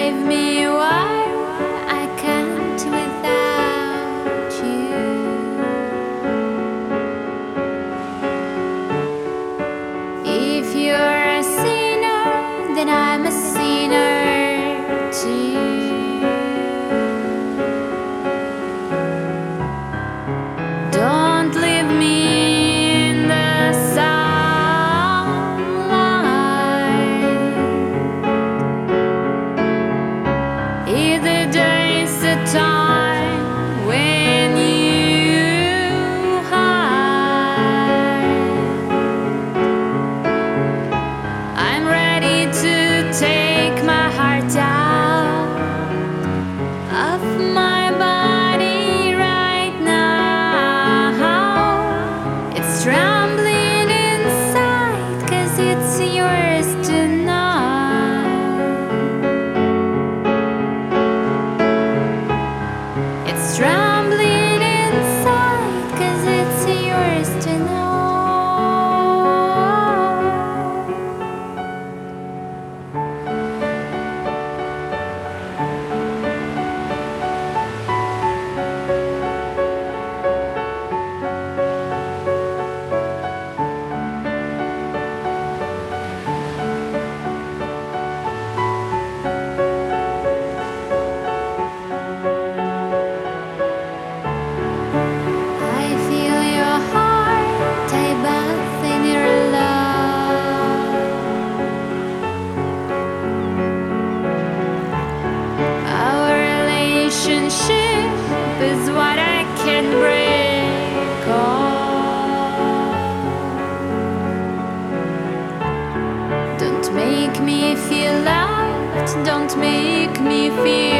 Drive me wild, I can't without you. If you're a sinner, then I'm a sinner too. Don't leave me in the sunlight. If there is a time when you hide, I'm ready to take my heart out of my body right now. It's trembling inside, 'cause it's yours tonight. It's trembling inside, 'cause it's yours tonight. I feel your heart, I bathe in your love. Our relationship is what I can break off. Don't make me feel loved, don't make me feel